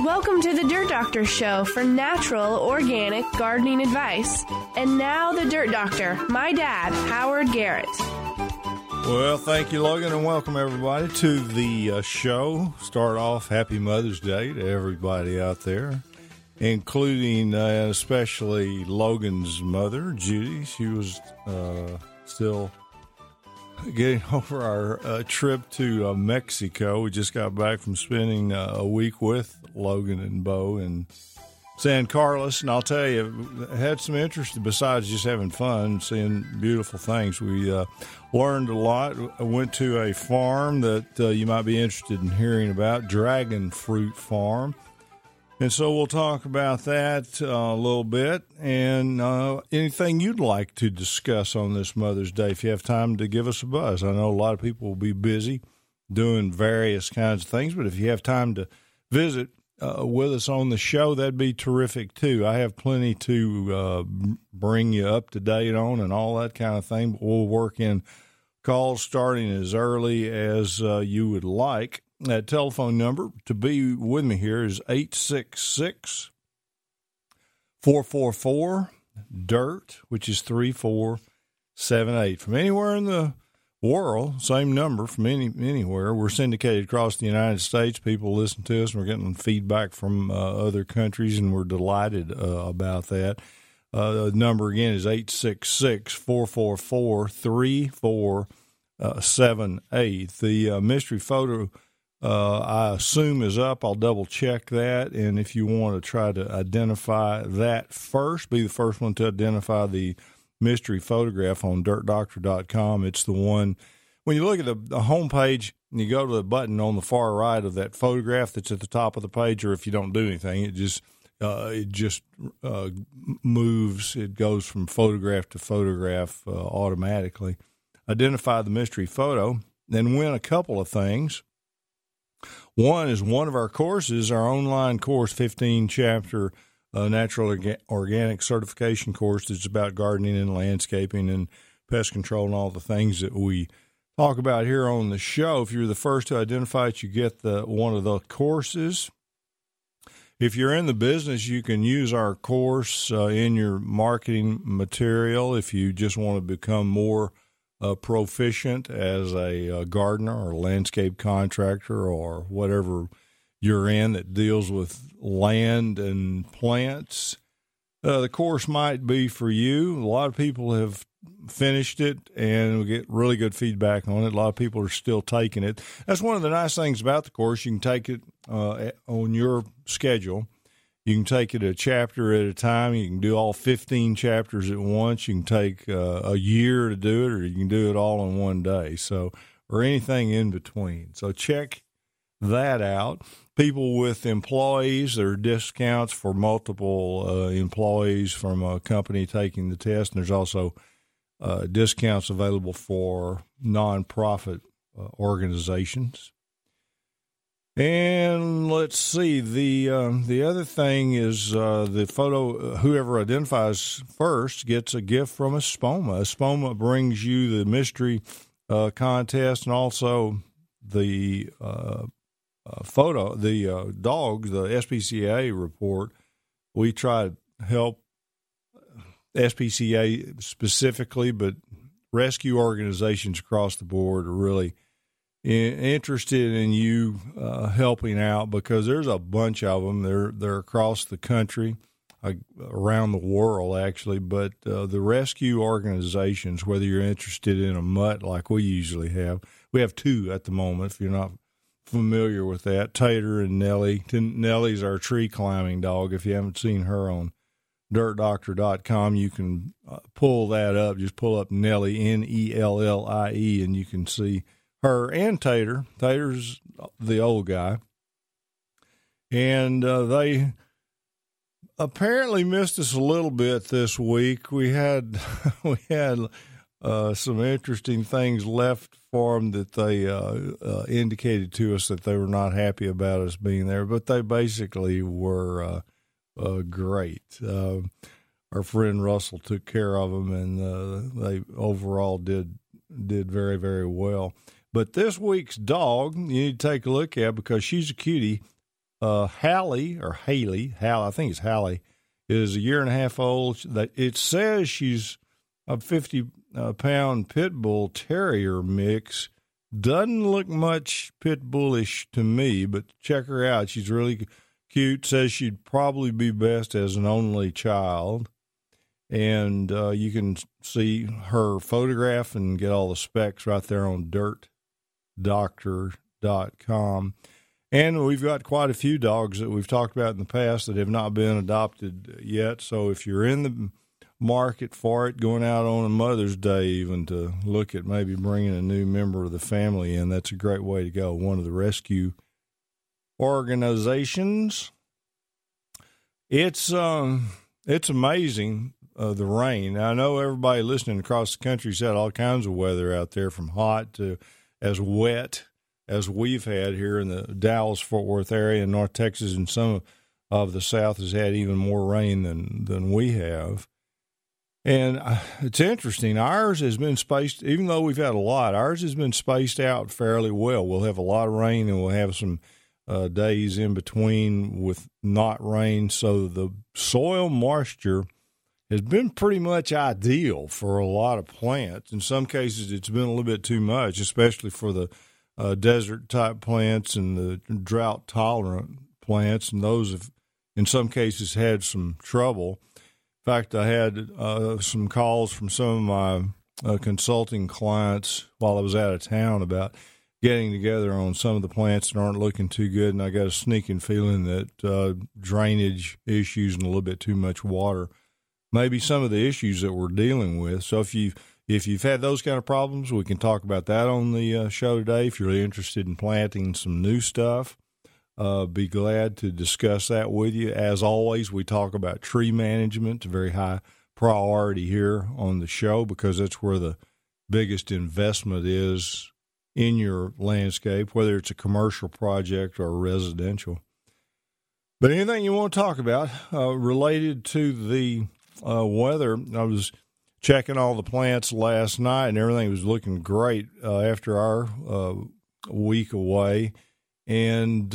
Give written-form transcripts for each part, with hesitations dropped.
Welcome to the Dirt Doctor Show for natural, organic gardening advice. And now the Dirt Doctor, my dad, Howard Garrett. Well, thank you, Logan, and welcome everybody to the show. Start off Happy Mother's Day to everybody out there, including especially Logan's mother, Judy. She was still getting over our trip to Mexico. We just got back from spending a week with Logan and Bo in San Carlos, and I'll tell you, had some interest besides just having fun, seeing beautiful things. We learned a lot. I went to a farm that you might be interested in hearing about, Dragon Fruit Farm. And so we'll talk about that a little bit, and anything you'd like to discuss on this Mother's Day, if you have time to give us a buzz. I know a lot of people will be busy doing various kinds of things, but if you have time to visit with us on the show, that'd be terrific too. I have plenty to bring you up to date on and all that kind of thing, but we'll work in calls starting as early as you would like. That telephone number to be with me here is 866-444-DIRT, which is 3478. From anywhere in the world, same number from anywhere. We're syndicated across the United States. People listen to us, and we're getting feedback from other countries, and we're delighted about that. The number again is 866-444-3478. The mystery photo I assume is up. I'll double check that. And if you want to try to identify that first, be the first one to identify the mystery photograph on dirtdoctor.com. It's the one, when you look at the homepage and you go to the button on the far right of that photograph that's at the top of the page, or if you don't do anything, it just moves. It goes from photograph to photograph automatically. Identify the mystery photo, then win a couple of things. One is one of our courses, our online course, 15-chapter natural organic certification course that's about gardening and landscaping and pest control and all the things that we talk about here on the show. If you're the first to identify it, you get one of the courses. If you're in the business, you can use our course in your marketing material if you just want to become more proficient as a gardener or landscape contractor or whatever you're in that deals with land and plants. The course might be for you. A lot of people have finished it, and we get really good feedback on it. A lot of people are still taking it. That's one of the nice things about the course. You can take it on your schedule. You can take it a chapter at a time. You can do all 15 chapters at once. You can take a year to do it, or you can do it all in one day. So, or anything in between. So check that out. People with employees, there are discounts for multiple employees from a company taking the test. And there's also discounts available for nonprofit organizations. And let's see, the other thing is the photo, whoever identifies first gets a gift from Espoma. Espoma brings you the mystery contest and also the photo, the dogs, the SPCA report. We try to help SPCA specifically, but rescue organizations across the board are really interested in you helping out, because there's a bunch of them. They're across the country, around the world actually. But the rescue organizations, whether you're interested in a mutt like we usually have, we have two at the moment. If you're not familiar with that, Tater and Nellie. Nellie's our tree climbing dog. If you haven't seen her on dirtdoctor.com, you can pull that up. Just pull up Nellie, Nellie, and you can see her and Tater. Tater's the old guy. And they apparently missed us a little bit this week. We had some interesting things left for them that they indicated to us that they were not happy about us being there, but they basically were great. Our friend Russell took care of them, and they overall did very, very well. But this week's dog, you need to take a look at, because she's a cutie. Hallie, I think it's Hallie, is a year and a half old. It says she's a 50-pound pit bull terrier mix. Doesn't look much pit bullish to me, but check her out. She's really cute. Says she'd probably be best as an only child. And you can see her photograph and get all the specs right there on dirtdoctor.com. And we've got quite a few dogs that we've talked about in the past that have not been adopted yet. So if you're in the market for it, going out on a Mother's Day even to look at maybe bringing a new member of the family in, that's a great way to go. One of the rescue organizations. It's amazing, the rain. I know everybody listening across the country's had all kinds of weather out there, from hot to as wet as we've had here in the Dallas-Fort Worth area in North Texas, and some of the South has had even more rain than we have. And it's interesting. Ours has been spaced, even though we've had a lot, ours has been spaced out fairly well. We'll have a lot of rain, and we'll have some days in between with not rain. So the soil moisture has been pretty much ideal for a lot of plants. In some cases, it's been a little bit too much, especially for the desert-type plants and the drought-tolerant plants, and those have, in some cases, had some trouble. In fact, I had some calls from some of my consulting clients while I was out of town about getting together on some of the plants that aren't looking too good, and I got a sneaking feeling that drainage issues and a little bit too much water may be some of the issues that we're dealing with. So if you've had those kind of problems, we can talk about that on the show today. If you're really interested in planting some new stuff, be glad to discuss that with you. As always, we talk about tree management. It's a very high priority here on the show because that's where the biggest investment is in your landscape, whether it's a commercial project or residential. But anything you want to talk about related to the weather, I was checking all the plants last night, and everything was looking great after our week away, and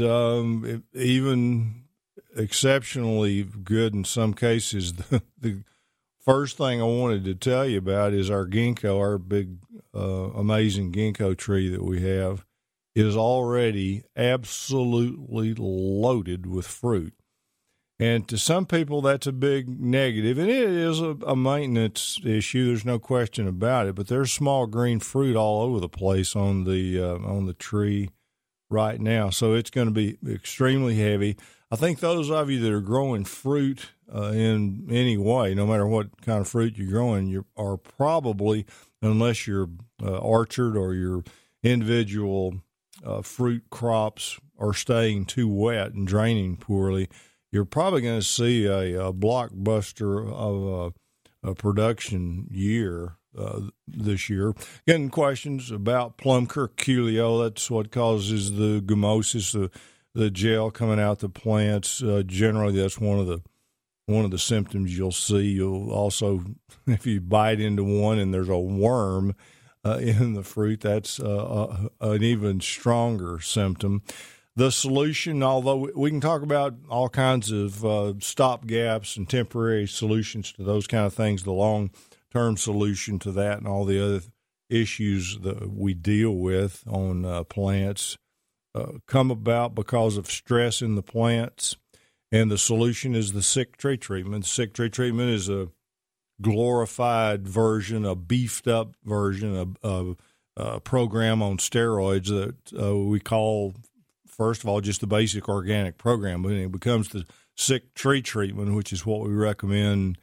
even exceptionally good in some cases. The first thing I wanted to tell you about is our ginkgo, our big, amazing ginkgo tree that we have, is already absolutely loaded with fruit. And to some people, that's a big negative, and it is a maintenance issue. There's no question about it. But there's small green fruit all over the place on the tree right now, so it's going to be extremely heavy. I think those of you that are growing fruit in any way, no matter what kind of fruit you're growing, you are probably, unless you're orchard or your individual fruit crops are staying too wet and draining poorly, you're probably going to see a blockbuster of a production year this year. Getting questions about plum curculio. That's what causes the gummosis, the gel coming out the plants. Generally, that's one of the symptoms you'll see. You'll also, if you bite into one and there's a worm in the fruit, that's an even stronger symptom. The solution, although we can talk about all kinds of stop gaps and temporary solutions to those kind of things, the long-term solution to that and all the other issues that we deal with on plants come about because of stress in the plants, and the solution is the sick tree treatment. The sick tree treatment is a glorified version, a beefed-up version of a program on steroids that we call, first of all, just the basic organic program, but it becomes the sick tree treatment, which is what we recommend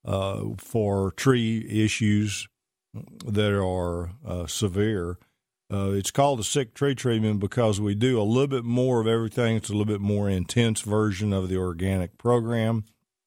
for tree issues that are severe. It's called the sick tree treatment because we do a little bit more of everything. It's a little bit more intense version of the organic program,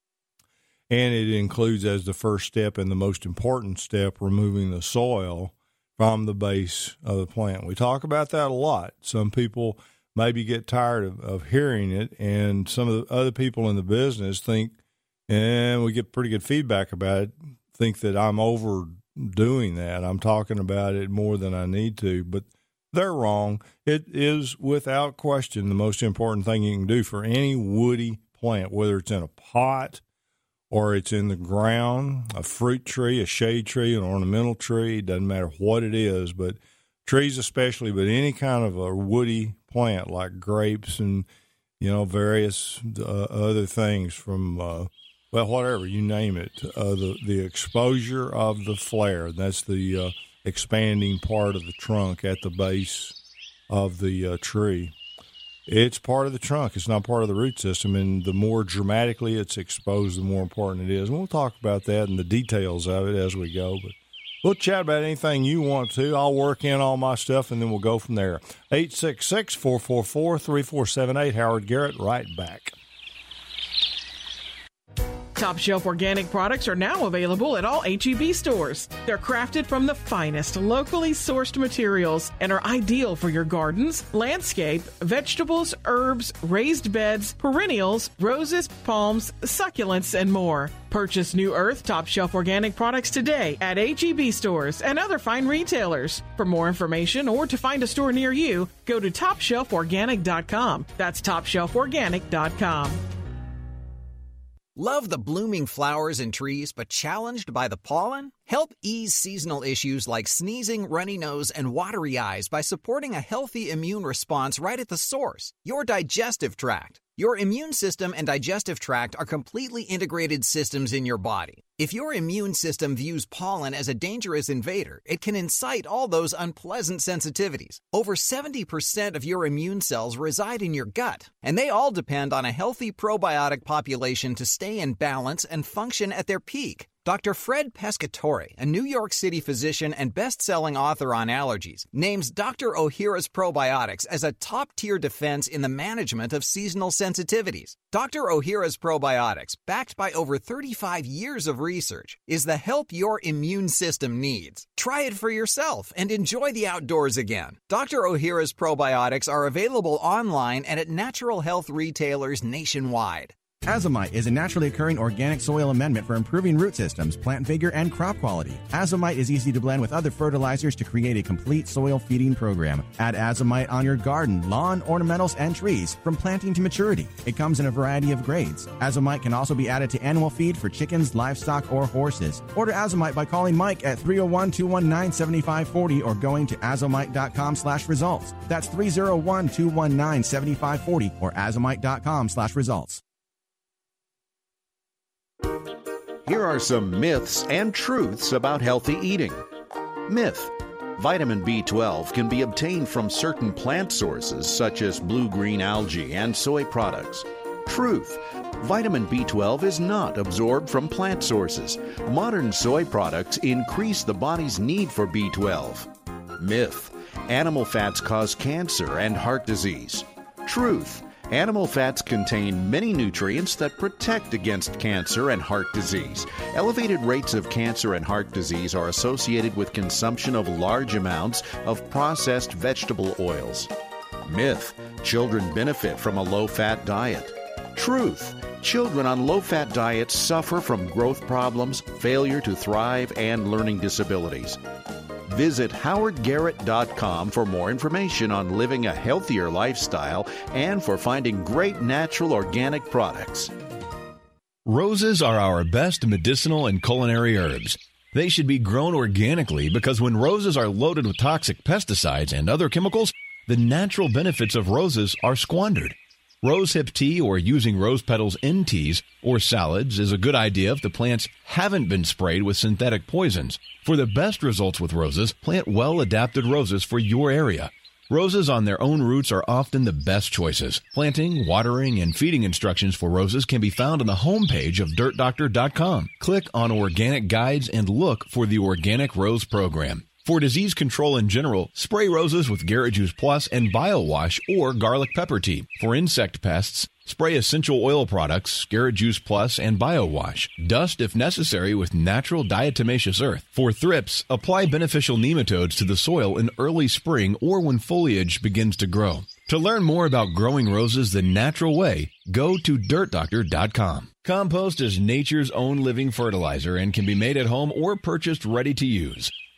and it includes as the first step and the most important step removing the soil from the base of the plant. We talk about that a lot. Some people maybe get tired of hearing it, and some of the other people in the business think, and we get pretty good feedback about it, think that I'm overdoing that. I'm talking about it more than I need to, but They're wrong. It is without question the most important thing you can do for any woody plant, whether it's in a pot or it's in the ground, a fruit tree, a shade tree, an ornamental tree, doesn't matter what it is, but trees especially, but any kind of a woody plant like grapes and, various other things from, whatever, you name it, the exposure of the flare, that's the expanding part of the trunk at the base of the tree. It's part of the trunk. It's not part of the root system, and the more dramatically it's exposed, the more important it is. And we'll talk about that and the details of it as we go, but we'll chat about anything you want to. I'll work in all my stuff, and then we'll go from there. 866-444-3478. Howard Garrett, right back. Top Shelf Organic products are now available at all H-E-B stores. They're crafted from the finest, locally sourced materials and are ideal for your gardens, landscape, vegetables, herbs, raised beds, perennials, roses, palms, succulents, and more. Purchase New Earth Top Shelf Organic products today at H-E-B stores and other fine retailers. For more information or to find a store near you, go to TopShelfOrganic.com. That's TopShelfOrganic.com. Love the blooming flowers and trees, but challenged by the pollen? Help ease seasonal issues like sneezing, runny nose, and watery eyes by supporting a healthy immune response right at the source, your digestive tract. Your immune system and digestive tract are completely integrated systems in your body. If your immune system views pollen as a dangerous invader, it can incite all those unpleasant sensitivities. Over 70% of your immune cells reside in your gut, and they all depend on a healthy probiotic population to stay in balance and function at their peak. Dr. Fred Pescatore, a New York City physician and best-selling author on allergies, names Dr. Ohhira's probiotics as a top-tier defense in the management of seasonal sensitivities. Dr. Ohhira's probiotics, backed by over 35 years of research, is the help your immune system needs. Try it for yourself and enjoy the outdoors again. Dr. Ohhira's probiotics are available online and at natural health retailers nationwide. Azomite is a naturally occurring organic soil amendment for improving root systems, plant vigor, and crop quality. Azomite is easy to blend with other fertilizers to create a complete soil feeding program. Add Azomite on your garden, lawn, ornamentals, and trees from planting to maturity. It comes in a variety of grades. Azomite can also be added to animal feed for chickens, livestock, or horses. Order Azomite by calling Mike at 301-219-7540 or going to azomite.com/results. That's 301-219-7540 or azomite.com/results. Here are some myths and truths about healthy eating. Myth: vitamin B12 can be obtained from certain plant sources such as blue-green algae and soy products. Truth: vitamin B12 is not absorbed from plant sources. Modern soy products increase the body's need for B12. Myth: animal fats cause cancer and heart disease. Truth: animal fats contain many nutrients that protect against cancer and heart disease. Elevated rates of cancer and heart disease are associated with consumption of large amounts of processed vegetable oils. Myth: children benefit from a low-fat diet. Truth: children on low-fat diets suffer from growth problems, failure to thrive, and learning disabilities. Visit howardgarrett.com for more information on living a healthier lifestyle and for finding great natural organic products. Roses are our best medicinal and culinary herbs. They should be grown organically because when roses are loaded with toxic pesticides and other chemicals, the natural benefits of roses are squandered. Rosehip tea or using rose petals in teas or salads is a good idea if the plants haven't been sprayed with synthetic poisons. For the best results with roses, plant well-adapted roses for your area. Roses on their own roots are often the best choices. Planting, watering, and feeding instructions for roses can be found on the homepage of DirtDoctor.com. Click on Organic Guides and look for the Organic Rose Program. For disease control in general, spray roses with Garrett Juice Plus and BioWash or garlic pepper tea. For insect pests, spray essential oil products, Garrett Juice Plus and BioWash. Dust if necessary with natural diatomaceous earth. For thrips, apply beneficial nematodes to the soil in early spring or when foliage begins to grow. To learn more about growing roses the natural way, go to DirtDoctor.com. Compost is nature's own living fertilizer and can be made at home or purchased ready to use.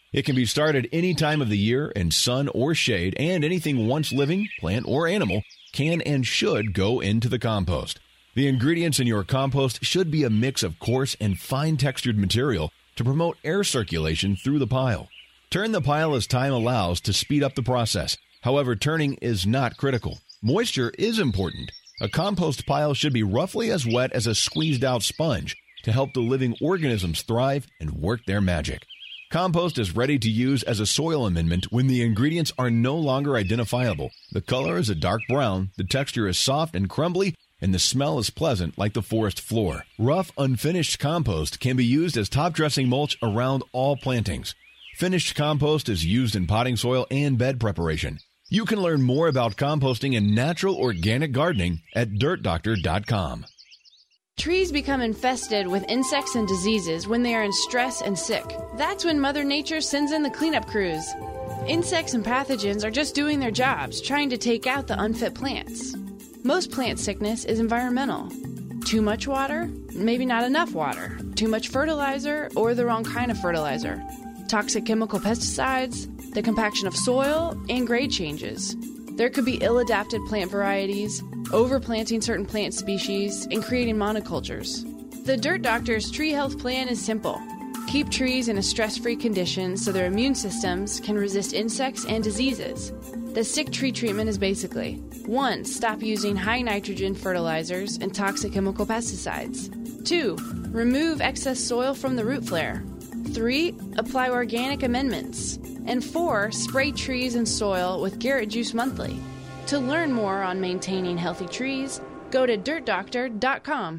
It can be started any time of the year in sun or shade, and anything once living, plant or animal, can and should go into the compost. The ingredients in your compost should be a mix of coarse and fine-textured material to promote air circulation through the pile. Turn the pile as time allows to speed up the process. However, turning is not critical. Moisture is important. A compost pile should be roughly as wet as a squeezed-out sponge to help the living organisms thrive and work their magic. Compost is ready to use as a soil amendment when the ingredients are no longer identifiable. The color is a dark brown, the texture is soft and crumbly, and the smell is pleasant like the forest floor. Rough, unfinished compost can be used as top-dressing mulch around all plantings. Finished compost is used in potting soil and bed preparation. You can learn more about composting and natural organic gardening at dirtdoctor.com. Trees become infested with insects and diseases when they are in stress and sick. That's when Mother Nature sends in the cleanup crews. Insects and pathogens are just doing their jobs, trying to take out the unfit plants. Most plant sickness is environmental. Too much water, maybe not enough water. Too much fertilizer or the wrong kind of fertilizer. Toxic chemical pesticides, the compaction of soil, and grade changes. There could be ill-adapted plant varieties, overplanting certain plant species, and creating monocultures. The Dirt Doctor's tree health plan is simple. Keep trees in a stress-free condition so their immune systems can resist insects and diseases. The sick tree treatment is basically 1. Stop using high nitrogen fertilizers and toxic chemical pesticides. 2. Remove excess soil from the root flare. 3. Apply organic amendments. And 4. Spray trees and soil with Garrett Juice Monthly. To learn more on maintaining healthy trees, go to dirtdoctor.com.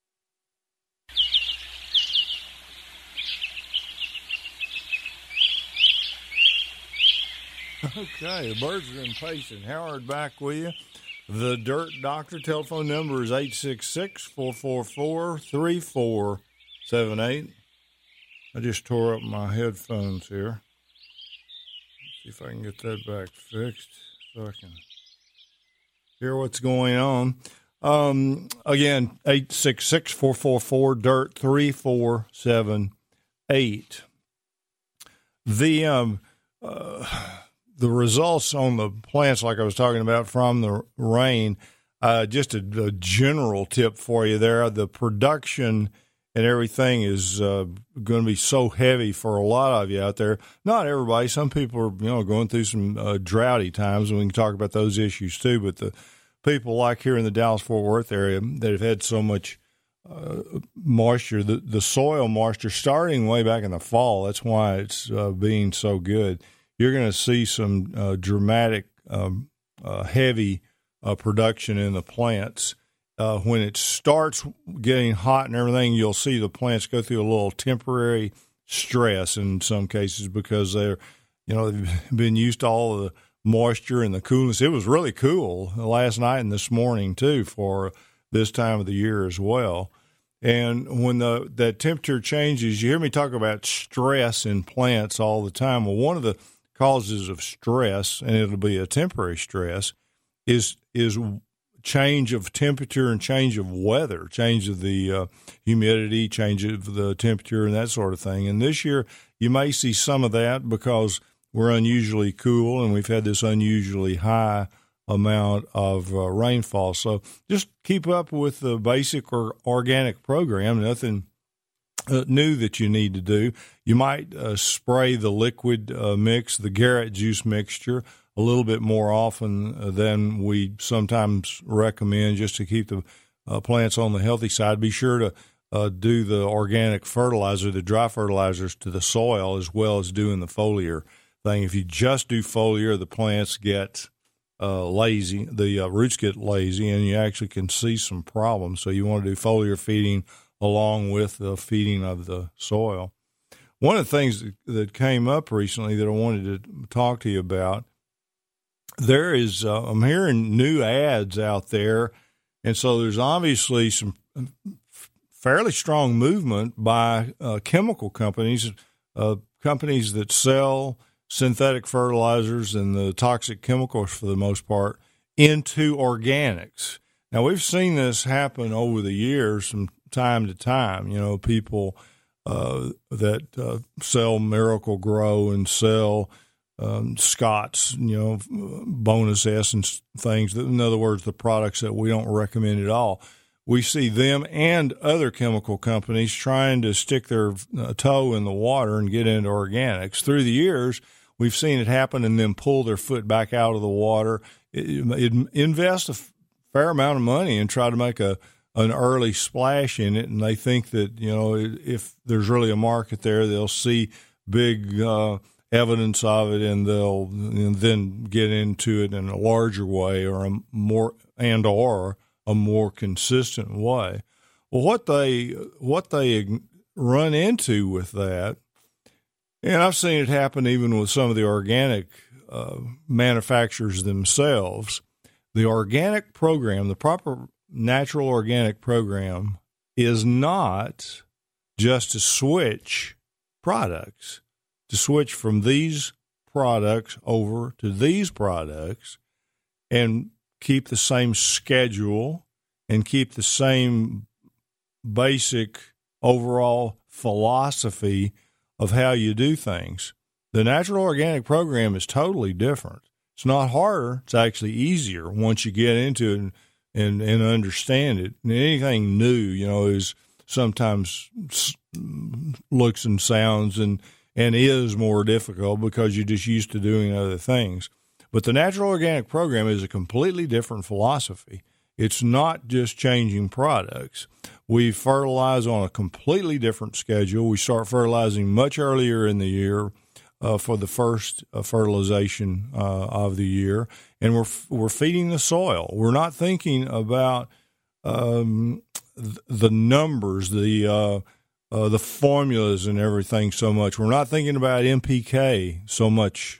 Okay, the birds are impatient. Howard back with you. The Dirt Doctor telephone number is 866-444-3478. I just tore up my headphones here. Let's see if I can get that back fixed so I can hear what's going on. Again, 866-444-DIRT-3478. The results on the plants, like I was talking about from the rain, just a general tip for you there. The production and everything is going to be so heavy for a lot of you out there. Not everybody. Some people are, going through some droughty times, and we can talk about those issues too. But the people like here in the Dallas-Fort Worth area that have had so much moisture, the soil moisture starting way back in the fall, that's why it's being so good. You're going to see some dramatic, heavy production in the plants. When it starts getting hot and everything, you'll see the plants go through a little temporary stress in some cases because they've been used to all of the moisture and the coolness. It was really cool last night and this morning too for this time of the year as well. And when that temperature changes, you hear me talk about stress in plants all the time. Well, one of the causes of stress, and it'll be a temporary stress, is change of temperature and change of weather, change of the humidity, change of the temperature and that sort of thing. And this year you may see some of that because we're unusually cool and we've had this unusually high amount of rainfall. So just keep up with the basic or organic program, nothing new that you need to do. You might spray the liquid mix, the Garrett Juice mixture, a little bit more often than we sometimes recommend just to keep the plants on the healthy side. Be sure to do the organic fertilizer, the dry fertilizers to the soil as well as doing the foliar thing. If you just do foliar, the plants get lazy, the roots get lazy, and you actually can see some problems. So you want to do foliar feeding along with the feeding of the soil. One of the things that came up recently that I wanted to talk to you about, there is, I'm hearing new ads out there, and so there's obviously some fairly strong movement by chemical companies, companies that sell synthetic fertilizers and the toxic chemicals for the most part into organics. Now, we've seen this happen over the years from time to time. People that sell Miracle-Gro and sell Scott's, bonus essence things. In other words, the products that we don't recommend at all. We see them and other chemical companies trying to stick their toe in the water and get into organics. Through the years, we've seen it happen and then pull their foot back out of the water. Invest a fair amount of money and try to make an early splash in it, and they think that, if there's really a market there, they'll see big evidence of it, and they'll then get into it in a larger way or a more consistent way. Well, what they run into with that, and I've seen it happen even with some of the organic manufacturers themselves, the organic program, the proper natural organic program, is not just to switch products, to switch from these products over to these products and keep the same schedule and keep the same basic overall philosophy of how you do things. The natural organic program is totally different. It's not harder. It's actually easier once you get into it and understand it. And anything new, is sometimes looks and sounds and is more difficult because you're just used to doing other things. But the natural organic program is a completely different philosophy. It's not just changing products. We fertilize on a completely different schedule. We start fertilizing much earlier in the year for the first fertilization of the year, and we're feeding the soil. We're not thinking about the numbers, the formulas and everything so much. We're not thinking about NPK so much,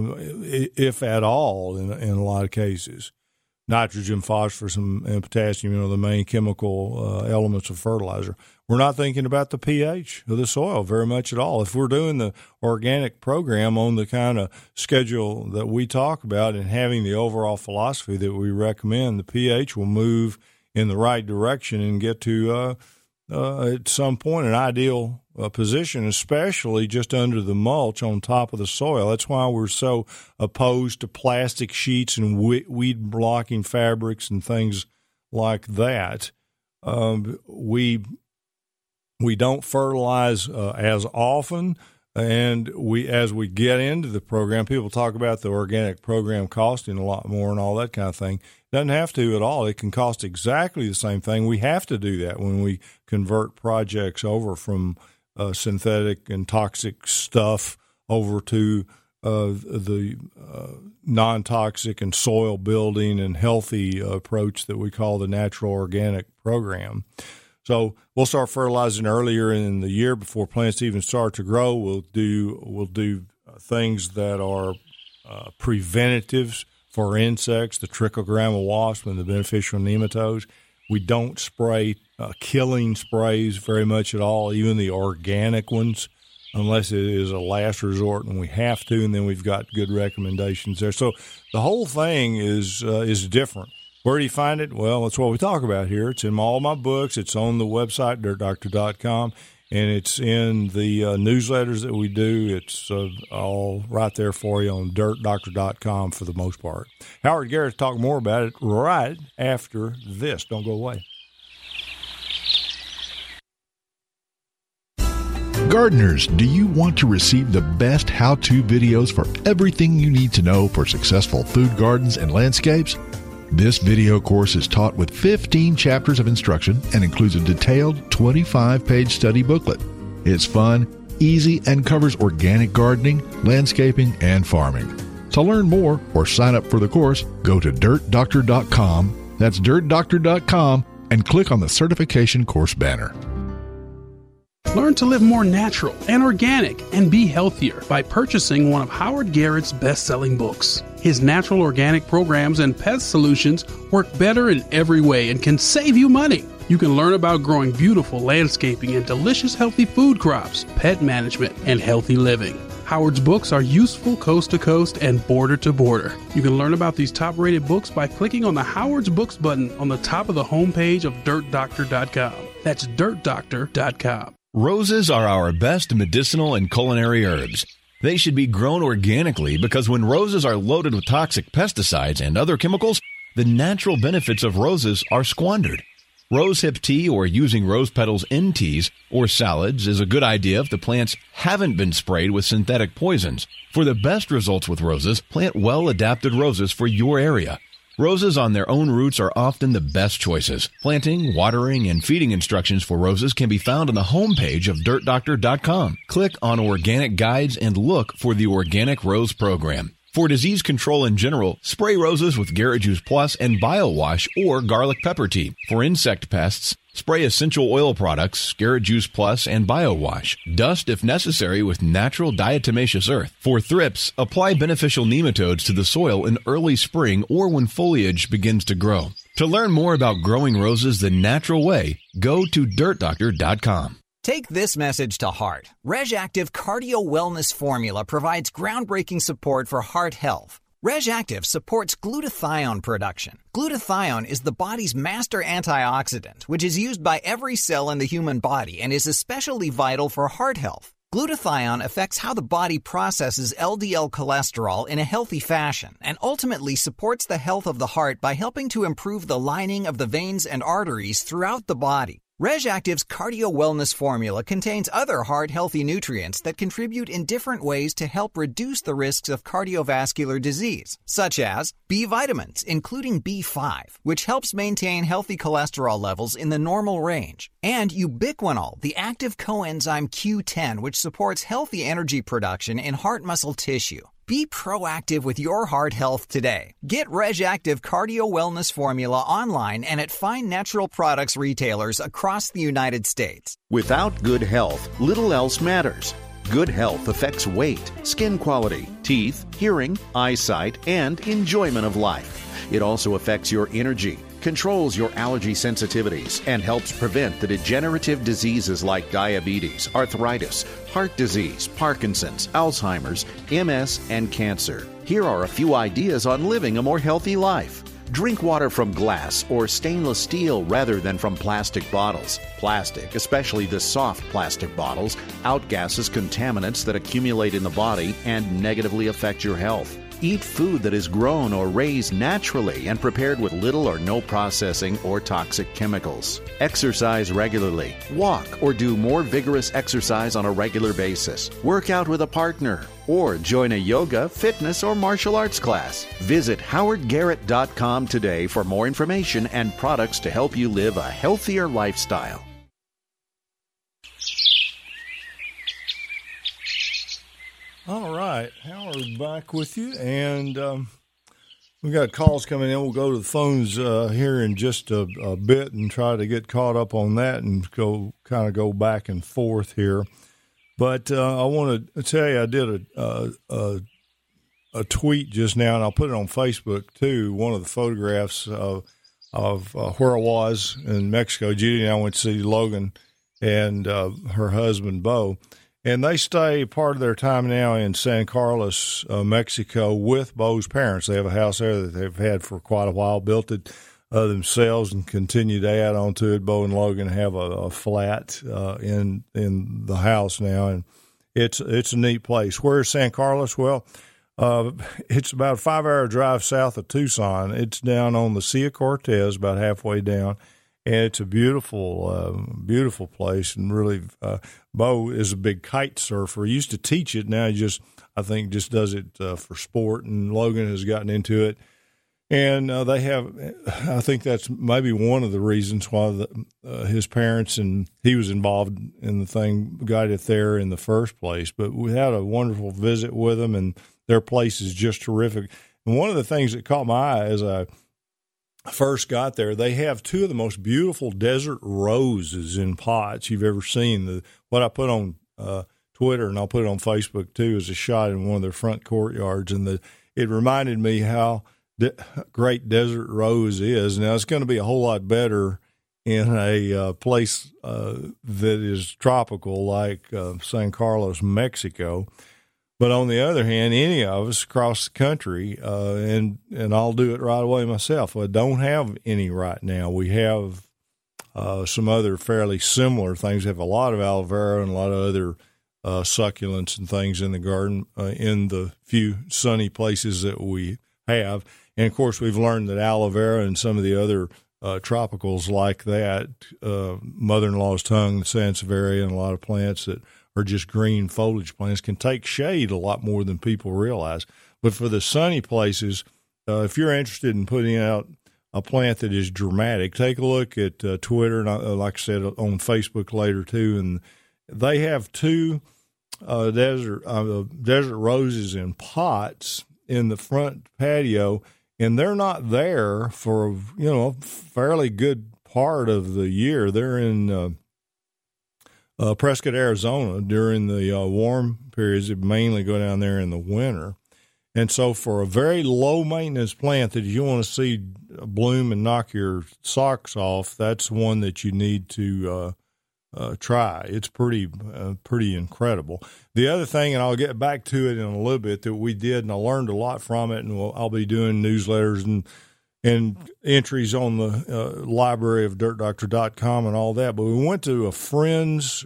if at all, in a lot of cases. Nitrogen, phosphorus, and potassium, the main chemical elements of fertilizer. We're not thinking about the pH of the soil very much at all. If we're doing the organic program on the kind of schedule that we talk about and having the overall philosophy that we recommend, the pH will move in the right direction and get to, at some point, an ideal position, especially just under the mulch on top of the soil. That's why we're so opposed to plastic sheets and weed-blocking fabrics and things like that. We don't fertilize as often, and as we get into the program, people talk about the organic program costing a lot more and all that kind of thing. It doesn't have to at all. It can cost exactly the same thing. We have to do that when we convert projects over from synthetic and toxic stuff over to the non-toxic and soil building and healthy approach that we call the natural organic program. So we'll start fertilizing earlier in the year before plants even start to grow. We'll do things that are preventatives for insects, the trichogramma wasp and the beneficial nematodes. We don't spray killing sprays very much at all, even the organic ones, unless it is a last resort and we have to, and then we've got good recommendations there. So the whole thing is different. Where do you find it? Well, that's what we talk about here. It's in all my books. It's on the website, dirtdoctor.com, and it's in the newsletters that we do. It's all right there for you on dirtdoctor.com for the most part. Howard Garrett will talk more about it right after this. Don't go away. Gardeners, do you want to receive the best how-to videos for everything you need to know for successful food gardens and landscapes? This video course is taught with 15 chapters of instruction and includes a detailed 25-page study booklet. It's fun, easy, and covers organic gardening, landscaping, and farming. To learn more or sign up for the course, go to dirtdoctor.com. That's dirtdoctor.com and click on the certification course banner. Learn to live more natural and organic and be healthier by purchasing one of Howard Garrett's best-selling books. His natural organic programs and pest solutions work better in every way and can save you money. You can learn about growing beautiful landscaping and delicious healthy food crops, pet management, and healthy living. Howard's books are useful coast to coast and border to border. You can learn about these top-rated books by clicking on the Howard's Books button on the top of the homepage of dirtdoctor.com. That's dirtdoctor.com. Roses are our best medicinal and culinary herbs. They should be grown organically because when roses are loaded with toxic pesticides and other chemicals, the natural benefits of roses are squandered. Rosehip tea or using rose petals in teas or salads is a good idea if the plants haven't been sprayed with synthetic poisons. For the best results with roses, plant well-adapted roses for your area. Roses on their own roots are often the best choices. Planting, watering, and feeding instructions for roses can be found on the homepage of DirtDoctor.com. Click on Organic Guides and look for the Organic Rose Program. For disease control in general, spray roses with Garrett Juice Plus and BioWash or garlic pepper tea. For insect pests, spray essential oil products, Garrett Juice Plus and BioWash. Dust if necessary with natural diatomaceous earth. For thrips, apply beneficial nematodes to the soil in early spring or when foliage begins to grow. To learn more about growing roses the natural way, go to DirtDoctor.com. Take this message to heart. RegActive Cardio Wellness Formula provides groundbreaking support for heart health. RegActive supports glutathione production. Glutathione is the body's master antioxidant, which is used by every cell in the human body and is especially vital for heart health. Glutathione affects how the body processes LDL cholesterol in a healthy fashion and ultimately supports the health of the heart by helping to improve the lining of the veins and arteries throughout the body. RegActive's Cardio Wellness Formula contains other heart-healthy nutrients that contribute in different ways to help reduce the risks of cardiovascular disease, such as B vitamins, including B5, which helps maintain healthy cholesterol levels in the normal range, and ubiquinol, the active coenzyme Q10, which supports healthy energy production in heart muscle tissue. Be proactive with your heart health today. Get RegActive Cardio Wellness Formula online and at fine natural products retailers across the United States. Without good health, little else matters. Good health affects weight, skin quality, teeth, hearing, eyesight, and enjoyment of life. It also affects your energy, controls your allergy sensitivities, and helps prevent the degenerative diseases like diabetes, arthritis, heart disease, Parkinson's, Alzheimer's, MS, and cancer. Here are a few ideas on living a more healthy life. Drink water from glass or stainless steel rather than from plastic bottles. Plastic, especially the soft plastic bottles, outgasses contaminants that accumulate in the body and negatively affect your health. Eat food that is grown or raised naturally and prepared with little or no processing or toxic chemicals. Exercise regularly. Walk or do more vigorous exercise on a regular basis. Work out with a partner or join a yoga, fitness, or martial arts class. Visit howardgarrett.com today for more information and products to help you live a healthier lifestyle. All right, Howard back with you, and we got calls coming in. We'll go to the phones here in just a bit and try to get caught up on that and go back and forth here. But I want to tell you, I did a tweet just now, and I'll put it on Facebook too. One of the photographs of where I was in Mexico. Judy and I went to see Logan and her husband Bo. And they stay part of their time now in San Carlos, Mexico, with Bo's parents. They have a house there that they've had for quite a while, built it themselves, and continue to add on to it. Bo and Logan have a flat in the house now, and it's a neat place. Where's San Carlos? Well, it's about a 5-hour drive south of Tucson. It's down on the Sea of Cortez, about halfway down. And it's a beautiful, beautiful place. And really, Bo is a big kite surfer. He used to teach it. Now he I think does it for sport. And Logan has gotten into it. And I think that's maybe one of the reasons why his parents and he was involved in the thing got it there in the first place. But we had a wonderful visit with them, and their place is just terrific. And one of the things that caught my eye as I first got there, they have two of the most beautiful desert roses in pots you've ever seen. What I put on Twitter, and I'll put it on Facebook too, is a shot in one of their front courtyards, and it reminded me how great desert rose is. Now, it's going to be a whole lot better in a place that is tropical like San Carlos, Mexico. But on the other hand, any of us across the country, and I'll do it right away myself, I don't have any right now. We have some other fairly similar things. We have a lot of aloe vera and a lot of other succulents and things in the garden in the few sunny places that we have. And, of course, we've learned that aloe vera and some of the other tropicals like that, mother-in-law's tongue, sansevieria, and a lot of plants that are just green foliage plants can take shade a lot more than people realize. But for the sunny places, if you're interested in putting out a plant that is dramatic, take a look at Twitter and, like I said, on Facebook later too. And they have two desert roses in pots in the front patio, and they're not there for a fairly good part of the year. They're in Prescott, Arizona during the warm periods. They mainly go down there in the winter. And so for a very low-maintenance plant that you want to see bloom and knock your socks off, that's one that you need to try. It's pretty incredible. The other thing, and I'll get back to it in a little bit, that we did, and I learned a lot from it, and I'll be doing newsletters and entries on the library of dirtdoctor.com and all that, but we went to a friend's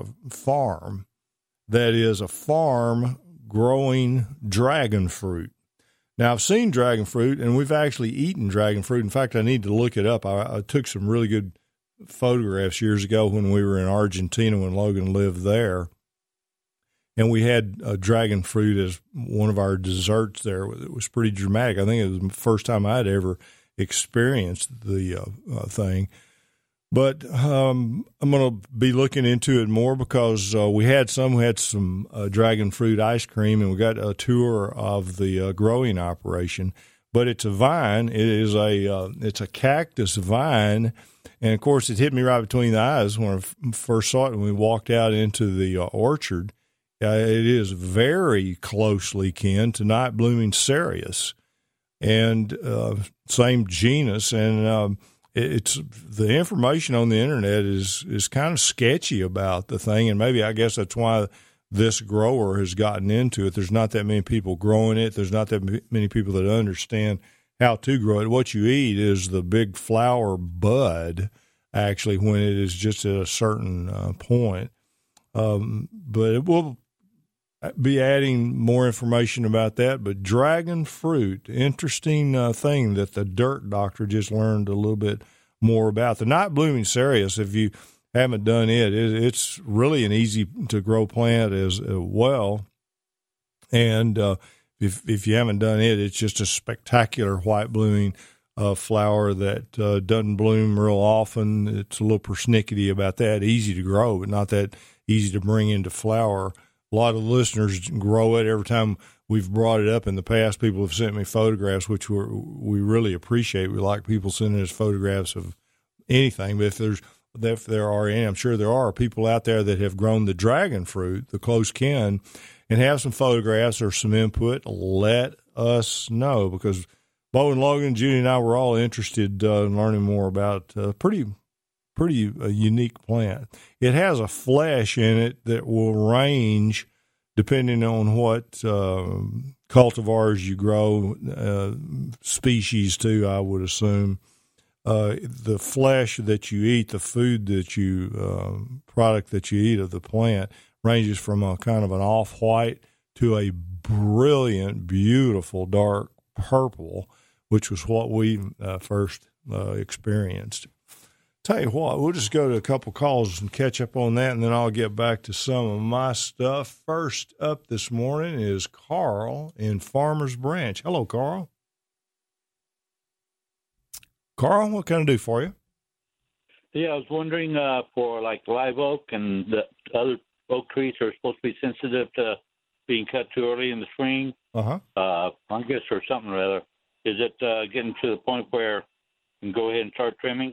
farm that is a farm growing dragon fruit. Now, I've seen dragon fruit, and we've actually eaten dragon fruit. In fact, I need to look it up. I took some really good photographs years ago when we were in Argentina when Logan lived there, and we had dragon fruit as one of our desserts there. It was pretty dramatic. I think it was the first time I'd ever experienced the thing. But I'm going to be looking into it more because we had some dragon fruit ice cream, and we got a tour of the growing operation. But it's a vine. It's a cactus vine, and of course it hit me right between the eyes when I first saw it when we walked out into the orchard. It is very closely kin to night blooming cereus, and same genus, and it's the information on the internet is kind of sketchy about the thing, and maybe I guess that's why this grower has gotten into it. There's not that many people growing it. There's not that many people that understand how to grow it. What you eat is the big flower bud, actually, when it is just at a certain point. But it will be adding more information about that. But dragon fruit, interesting thing that the Dirt Doctor just learned a little bit more about. The night blooming cereus, if you haven't done it's really an easy to grow plant as well. And if you haven't done it, it's just a spectacular white blooming flower that doesn't bloom real often. It's a little persnickety about that. Easy to grow, but not that easy to bring into flower. A lot of listeners grow it. Every time we've brought it up in the past, people have sent me photographs, which we really appreciate. We like people sending us photographs of anything. But if there are any, I'm sure there are people out there that have grown the dragon fruit, the close kin, and have some photographs or some input, let us know, because Bo and Logan, Judy, and I were all interested in learning more about pretty unique plant. It has a flesh in it that will range depending on what cultivars you grow, species too, I would assume. The flesh that you eat, the food that you, product that you eat of the plant ranges from a kind of an off-white to a brilliant, beautiful dark purple, which was what we first experienced. Tell you what, we'll just go to a couple calls and catch up on that, and then I'll get back to some of my stuff. First up this morning is Carl in Farmers Branch. Hello, Carl. Carl, what can I do for you? Yeah, I was wondering for like live oak and the other oak trees are supposed to be sensitive to being cut too early in the spring. Fungus or something or other. Is it getting to the point where you can go ahead and start trimming?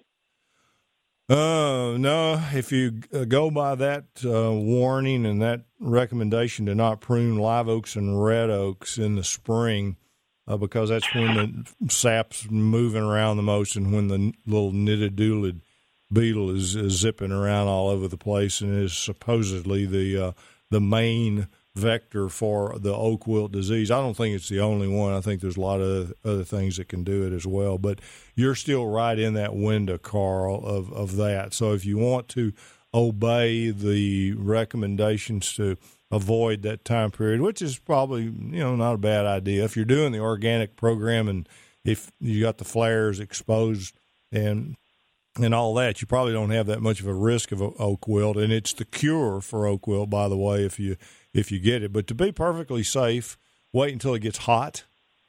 No, if you go by that warning and that recommendation to not prune live oaks and red oaks in the spring, because that's when the sap's moving around the most and when the little knitted-doodled beetle is zipping around all over the place and is supposedly the main vector for the oak wilt disease. I don't think it's the only one. I think there's a lot of other things that can do it as well. But you're still right in that window, Carl, of that. So if you want to obey the recommendations to avoid that time period, which is probably, not a bad idea. If you're doing the organic program and if you got the flares exposed and all that, you probably don't have that much of a risk of oak wilt. And it's the cure for oak wilt, by the way, if you get it. But to be perfectly safe, wait until it gets hot.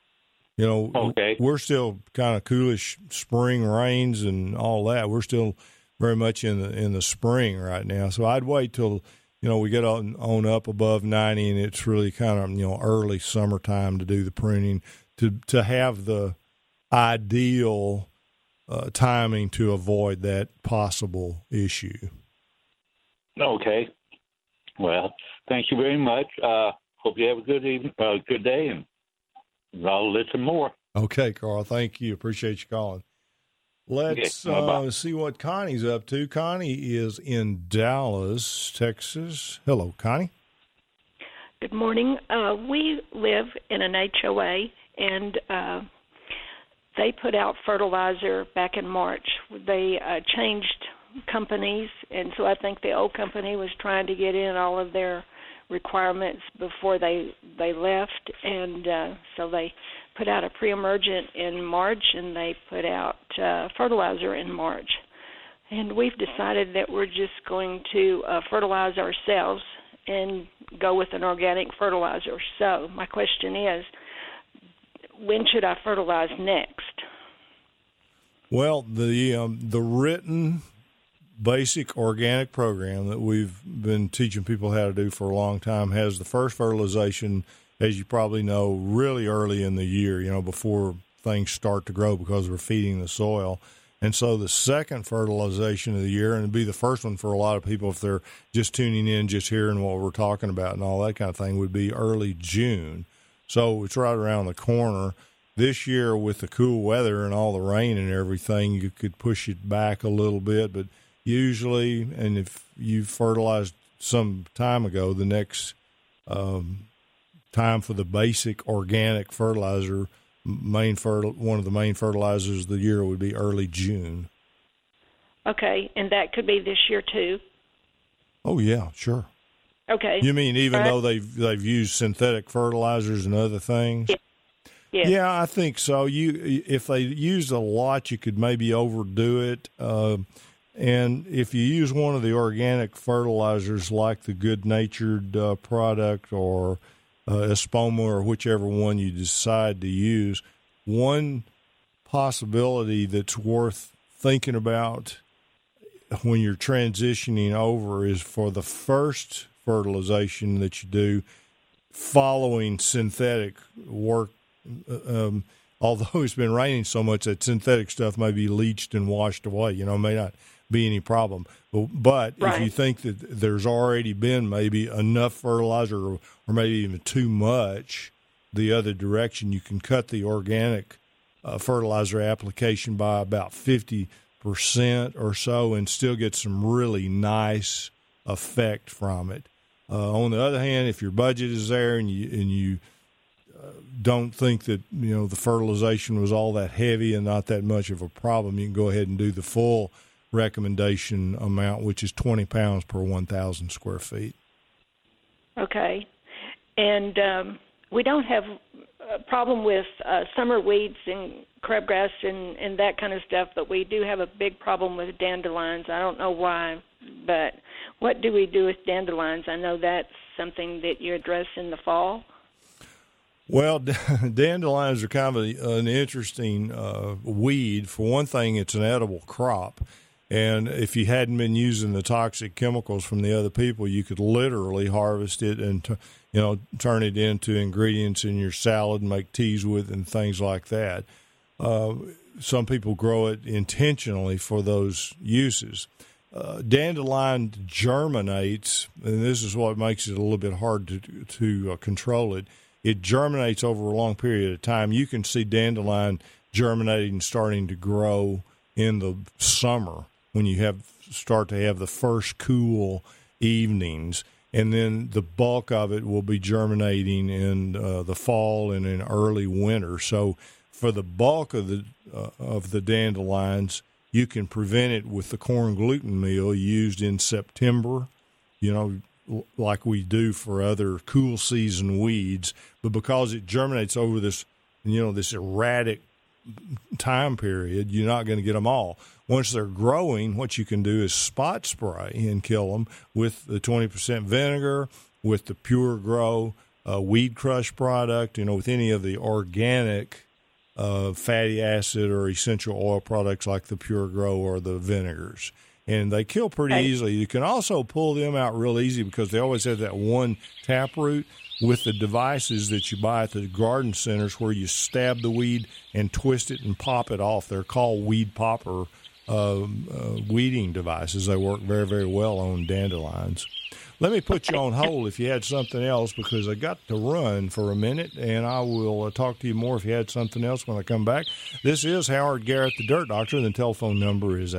Okay. We're still kind of coolish spring rains and all that. We're still very much in the spring right now. So I'd wait till, we get on up above 90 and it's really kind of, early summertime to do the pruning to have the ideal timing to avoid that possible issue. Okay. Well, thank you very much. Hope you have a good evening, good day, and I'll listen more. Okay, Carl. Thank you. Appreciate you calling. Let's see what Connie's up to. Connie is in Dallas, Texas. Hello, Connie. Good morning. We live in an HOA, and they put out fertilizer back in March. They changed companies, and so I think the old company was trying to get in all of their requirements before they left, and so they put out a pre-emergent in March, and they put out fertilizer in March. And we've decided that we're just going to fertilize ourselves and go with an organic fertilizer. So my question is, when should I fertilize next? Well, the written basic organic program that we've been teaching people how to do for a long time has the first fertilization, as you probably know, really early in the year, before things start to grow because we're feeding the soil. And so the second fertilization of the year, and it'd be the first one for a lot of people if they're just tuning in, just hearing what we're talking about and all that kind of thing, would be early June. So it's right around the corner. This year with the cool weather and all the rain and everything, you could push it back a little bit, but usually, and if you fertilized some time ago, the next time for the basic organic fertilizer, one of the main fertilizers of the year would be early June. Okay, and that could be this year too? Oh, yeah, sure. Okay. You mean even though they've used synthetic fertilizers and other things? Yeah. Yeah, I think so. If they used a lot, you could maybe overdo it. And if you use one of the organic fertilizers like the Good Natured product or Espoma or whichever one you decide to use, one possibility that's worth thinking about when you're transitioning over is for the first fertilization that you do following synthetic work. Although it's been raining so much that synthetic stuff may be leached and washed away, may not be any problem. But right. If you think that there's already been maybe enough fertilizer or maybe even too much the other direction, you can cut the organic fertilizer application by about 50% or so and still get some really nice effect from it. On the other hand, if your budget is there and you don't think that the fertilization was all that heavy and not that much of a problem, you can go ahead and do the full recommendation amount, which is 20 pounds per 1,000 square feet. Okay. And we don't have a problem with summer weeds and crabgrass and that kind of stuff, but we do have a big problem with dandelions. I don't know why, but what do we do with dandelions? I know that's something that you address in the fall. Well, dandelions are kind of an interesting weed. For one thing, it's an edible crop. And if you hadn't been using the toxic chemicals from the other people, you could literally harvest it and, turn it into ingredients in your salad and make teas with and things like that. Some people grow it intentionally for those uses. Dandelion germinates, and this is what makes it a little bit hard to control it. It germinates over a long period of time. You can see dandelion germinating and starting to grow in the summer when you start to have the first cool evenings. and then the bulk of it will be germinating in the fall and in early winter. So for the bulk of the dandelions, you can prevent it with the corn gluten meal used in September, like we do for other cool season weeds. But because it germinates over this, this erratic time period, you're not going to get them all. Once they're growing, what you can do is spot spray and kill them with the 20% vinegar, with the Pure Grow weed crush product, with any of the organic fatty acid or essential oil products like the Pure Grow or the vinegars. And they kill pretty easily. You can also pull them out real easy because they always have that one taproot with the devices that you buy at the garden centers where you stab the weed and twist it and pop it off. They're called weed popper weeding devices. They work very, very well on dandelions. Let me put you on hold if you had something else, because I got to run for a minute, and I will talk to you more if you had something else when I come back. This is Howard Garrett, the Dirt Doctor, and the telephone number is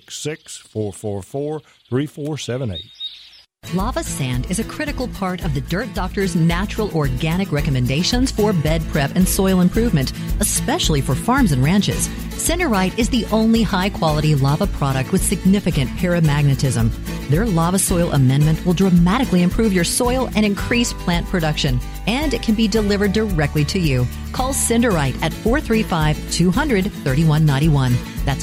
866-444-3478. Lava sand is a critical part of the Dirt Doctor's natural organic recommendations for bed prep and soil improvement, especially for farms and ranches. Cinderite is the only high-quality lava product with significant paramagnetism. Their lava soil amendment will dramatically improve your soil and increase plant production, and it can be delivered directly to you. Call Cinderite at 435-200-3191. That's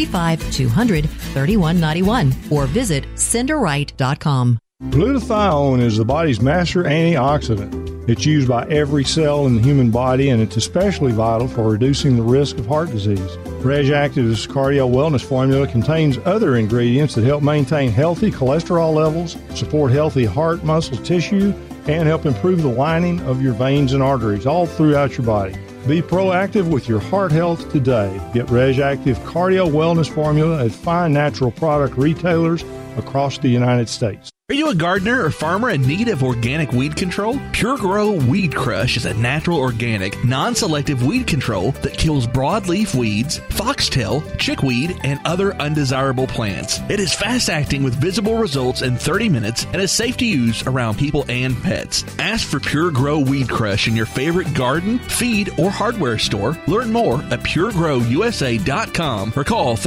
435-200-3191, or visit Cinderite.com. Glutathione is the body's master antioxidant. It's used by every cell in the human body, and it's especially vital for reducing the risk of heart disease. Reg Active's Cardio Wellness Formula contains other ingredients that help maintain healthy cholesterol levels, support healthy heart muscle tissue, and help improve the lining of your veins and arteries all throughout your body. Be proactive with your heart health today. Get Reg Active Cardio Wellness Formula at fine natural product retailers across the United States. Are you a gardener or farmer in need of organic weed control? Pure Grow Weed Crush is a natural, organic, non-selective weed control that kills broadleaf weeds, foxtail, chickweed, and other undesirable plants. It is fast-acting with visible results in 30 minutes and is safe to use around people and pets. Ask for Pure Grow Weed Crush in your favorite garden, feed, or hardware store. Learn more at puregrowusa.com or call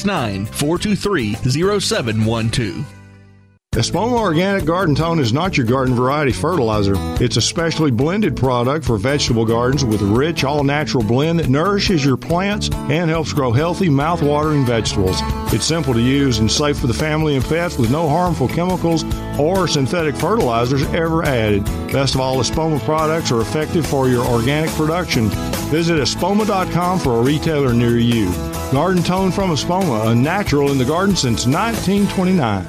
469-423-0712. Espoma Organic Garden Tone is not your garden variety fertilizer. It's a specially blended product for vegetable gardens with a rich, all-natural blend that nourishes your plants and helps grow healthy, mouth-watering vegetables. It's simple to use and safe for the family and pets with no harmful chemicals or synthetic fertilizers ever added. Best of all, Espoma products are effective for your organic production. Visit espoma.com for a retailer near you. Garden Tone from Espoma, a natural in the garden since 1929.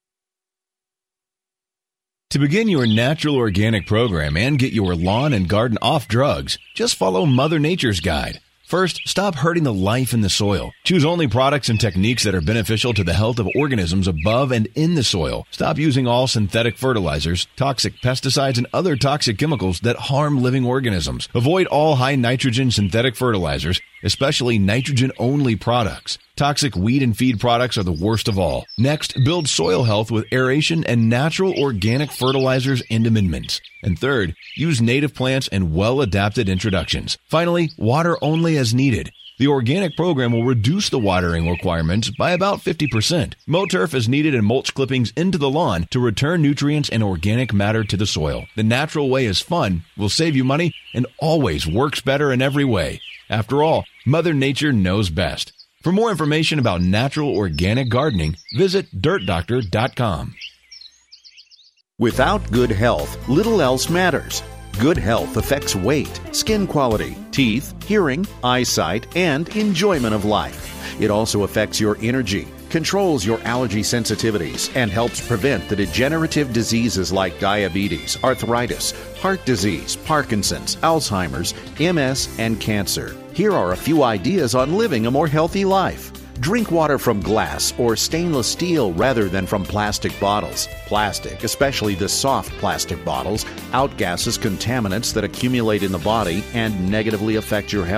To begin your natural organic program and get your lawn and garden off drugs, just follow Mother Nature's guide. First, stop hurting the life in the soil. Choose only products and techniques that are beneficial to the health of organisms above and in the soil. Stop using all synthetic fertilizers, toxic pesticides, and other toxic chemicals that harm living organisms. Avoid all high nitrogen synthetic fertilizers, especially nitrogen-only products. Toxic weed and feed products are the worst of all. Next, build soil health with aeration and natural organic fertilizers and amendments. And third, use native plants and well-adapted introductions. Finally, water only as needed. The organic program will reduce the watering requirements by about 50%. Mow turf is needed and mulch clippings into the lawn to return nutrients and organic matter to the soil. The natural way is fun, will save you money, and always works better in every way. After all, Mother Nature knows best. For more information about natural organic gardening, visit dirtdoctor.com. Without good health, little else matters. Good health affects weight, skin quality, teeth, hearing, eyesight, and enjoyment of life. It also affects your energy, controls your allergy sensitivities, and helps prevent the degenerative diseases like diabetes, arthritis, heart disease, Parkinson's, Alzheimer's, MS, and cancer. Here are a few ideas on living a more healthy life. Drink water from glass or stainless steel rather than from plastic bottles. Plastic, especially the soft plastic bottles, outgasses contaminants that accumulate in the body and negatively affect your health.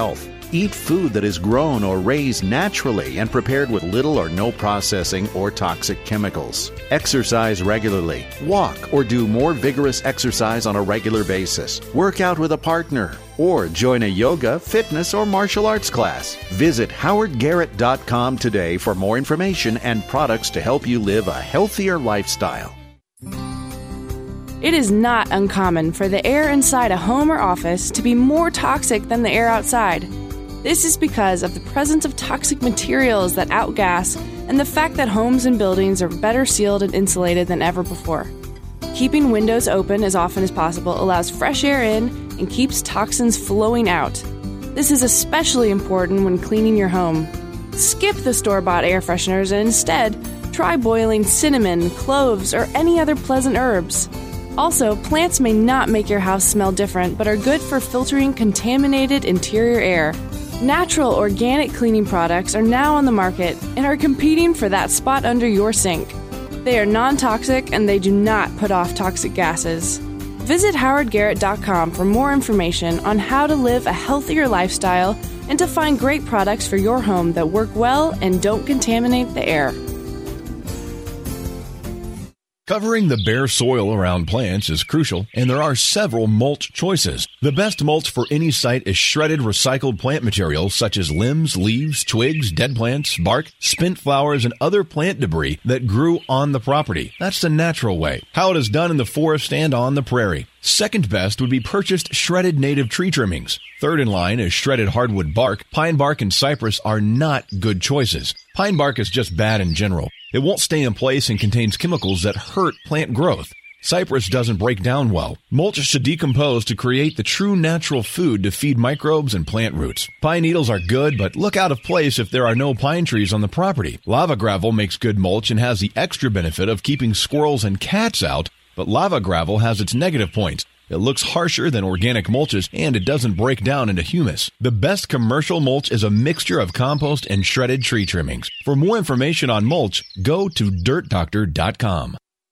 Eat food that is grown or raised naturally and prepared with little or no processing or toxic chemicals. Exercise regularly. Walk or do more vigorous exercise on a regular basis. Work out with a partner. Or join a yoga, fitness, or martial arts class. Visit howardgarrett.com today for more information and products to help you live a healthier lifestyle. It is not uncommon for the air inside a home or office to be more toxic than the air outside. This is because of the presence of toxic materials that outgas and the fact that homes and buildings are better sealed and insulated than ever before. Keeping windows open as often as possible allows fresh air in and keeps toxins flowing out. This is especially important when cleaning your home. Skip the store-bought air fresheners and instead try boiling cinnamon, cloves, or any other pleasant herbs. Also, plants may not make your house smell different, but are good for filtering contaminated interior air. Natural organic cleaning products are now on the market and are competing for that spot under your sink. They are non-toxic and they do not put off toxic gases. Visit howardgarrett.com for more information on how to live a healthier lifestyle and to find great products for your home that work well and don't contaminate the air. Covering the bare soil around plants is crucial, and there are several mulch choices. The best mulch for any site is shredded recycled plant material such as limbs, leaves, twigs, dead plants, bark, spent flowers, and other plant debris that grew on the property. That's the natural way, how it is done in the forest and on the prairie. Second best would be purchased shredded native tree trimmings. Third in line is shredded hardwood bark. Pine bark and cypress are not good choices. Pine bark is just bad in general. It won't stay in place and contains chemicals that hurt plant growth. Cypress doesn't break down well. Mulch should decompose to create the true natural food to feed microbes and plant roots. Pine needles are good, but look out of place if there are no pine trees on the property. Lava gravel makes good mulch and has the extra benefit of keeping squirrels and cats out, but lava gravel has its negative points. It looks harsher than organic mulches, and it doesn't break down into humus. The best commercial mulch is a mixture of compost and shredded tree trimmings. For more information on mulch, go to dirtdoctor.com.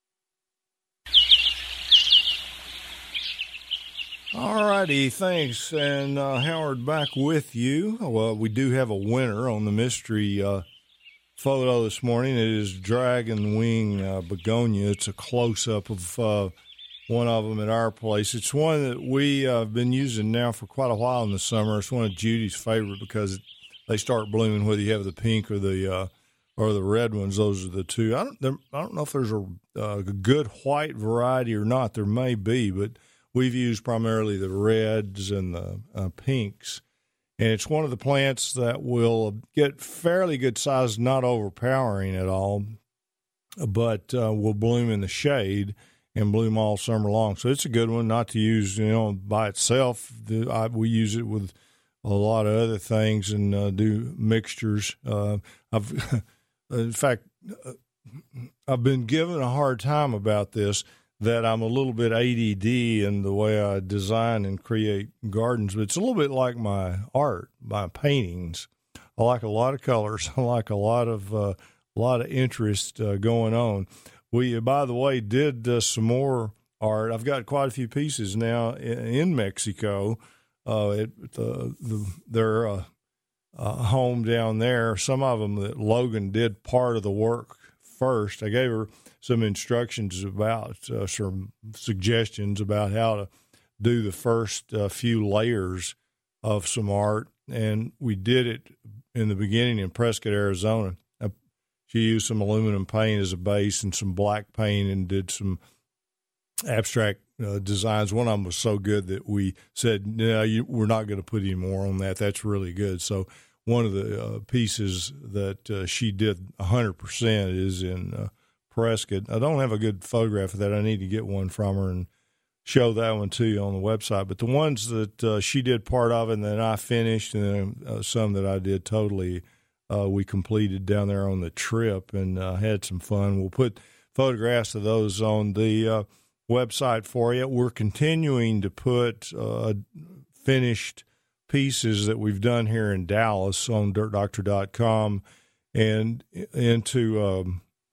All righty, thanks. And Howard, back with you. Well, we do have a winner on the mystery photo this morning. It is dragon wing begonia. It's a close-up of one of them at our place. It's one that we have been using now for quite a while in the summer. It's one of Judy's favorite because they start blooming whether you have the pink or the red ones. Those are the two. I don't know if there's a good white variety or not. There may be, but we've used primarily the reds and the pinks. And it's one of the plants that will get fairly good size, not overpowering at all, but will bloom in the shade and bloom all summer long. So it's a good one not to use, by itself. We use it with a lot of other things and do mixtures. In fact, I've been given a hard time about this, that I'm a little bit ADD in the way I design and create gardens. But it's a little bit like my art, my paintings. I like a lot of colors. I like a lot of interest going on. We, by the way, did some more art. I've got quite a few pieces now in Mexico. Their home down there. Some of them that Logan did part of the work first. I gave her some instructions about, some suggestions about how to do the first few layers of some art, and we did it in the beginning in Prescott, Arizona. She used some aluminum paint as a base and some black paint and did some abstract designs. One of them was so good that we said, no, we're not going to put any more on that. That's really good. So one of the pieces that she did 100% is in Prescott. I don't have a good photograph of that. I need to get one from her and show that one to you on the website. But the ones that she did part of and then I finished, and then some that I did totally we completed down there on the trip and had some fun. We'll put photographs of those on the website for you. We're continuing to put finished pieces that we've done here in Dallas on dirtdoctor.com and into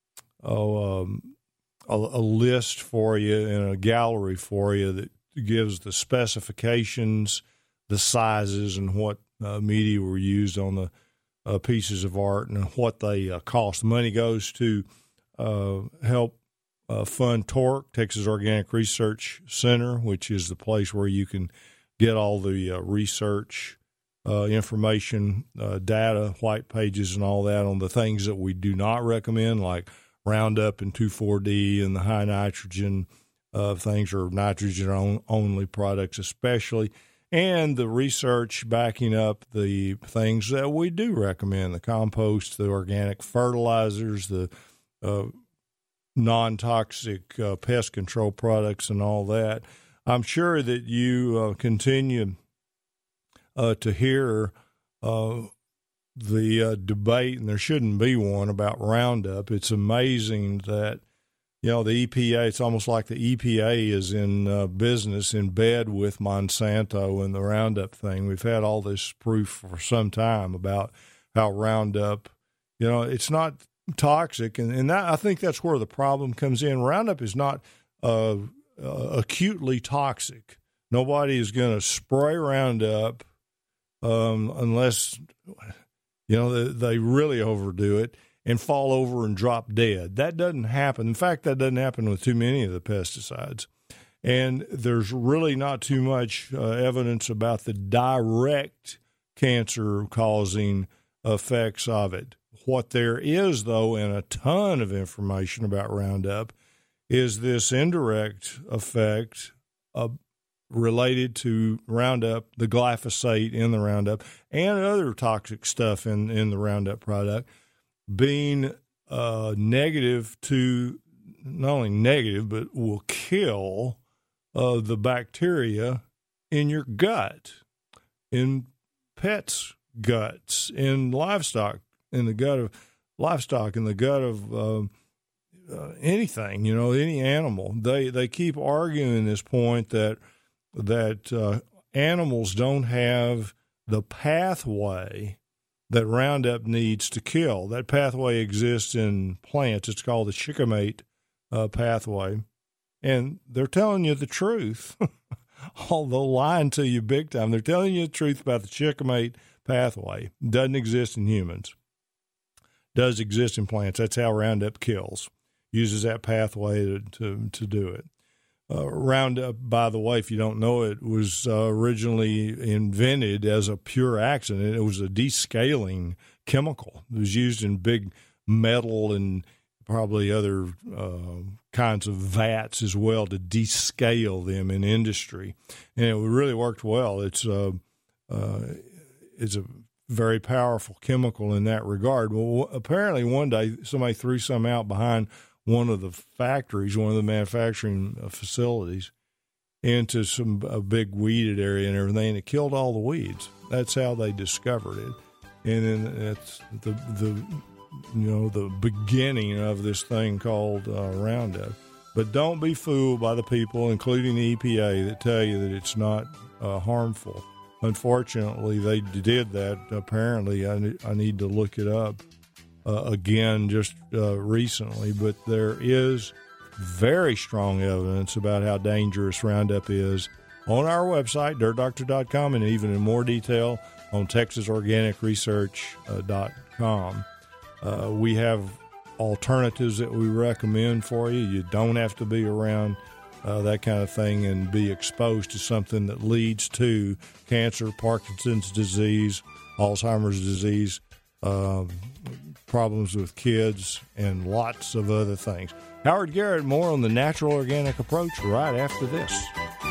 a list for you and a gallery for you that gives the specifications, the sizes, and what media were used on the pieces of art and what they cost. The money goes to help fund TORC, Texas Organic Research Center, which is the place where you can get all the research information, data, white pages, and all that on the things that we do not recommend, like Roundup and 2,4-D and the high nitrogen things, or nitrogen-only products especially, and the research backing up the things that we do recommend, the compost, the organic fertilizers, the non-toxic pest control products, and all that. I'm sure that you continue to hear the debate, and there shouldn't be one, about Roundup. It's amazing that, the EPA, it's almost like the EPA is in business, in bed with Monsanto and the Roundup thing. We've had all this proof for some time about how Roundup, it's not toxic. And that, I think that's where the problem comes in. Roundup is not acutely toxic. Nobody is going to spray Roundup unless, they really overdo it and fall over and drop dead. That doesn't happen. In fact, that doesn't happen with too many of the pesticides. And there's really not too much evidence about the direct cancer-causing effects of it. What there is, though, and a ton of information about Roundup, is this indirect effect related to Roundup, the glyphosate in the Roundup, and other toxic stuff in the Roundup product, being negative to, not only negative, but will kill the bacteria in your gut, in pets' guts, in livestock, in the gut of livestock, in the gut of anything, any animal. They keep arguing this point that animals don't have the pathway that Roundup needs to kill. That pathway exists in plants. It's called the shikimate pathway. And they're telling you the truth, although lying to you big time. They're telling you the truth about the shikimate pathway. Doesn't exist in humans. Does exist in plants. That's how Roundup kills. Uses that pathway to do it. Roundup, by the way, if you don't know it, was originally invented as a pure accident. It was a descaling chemical. It was used in big metal and probably other kinds of vats as well to descale them in industry. And it really worked well. It's a very powerful chemical in that regard. Well, apparently one day somebody threw some out behind one of the factories, one of the manufacturing facilities, into a big weeded area and everything, and it killed all the weeds. That's how they discovered it. And then it's the beginning of this thing called Roundup. But don't be fooled by the people, including the EPA, that tell you that it's not harmful. Unfortunately, they did that. Apparently, I need to look it up again just recently, but there is very strong evidence about how dangerous Roundup is on our website, dirtdoctor.com, and even in more detail on texasorganicresearch.com. We have alternatives that we recommend for you. You don't have to be around that kind of thing and be exposed to something that leads to cancer, Parkinson's disease, Alzheimer's disease, problems with kids, and lots of other things. Howard Garrett, more on the natural organic approach right after this.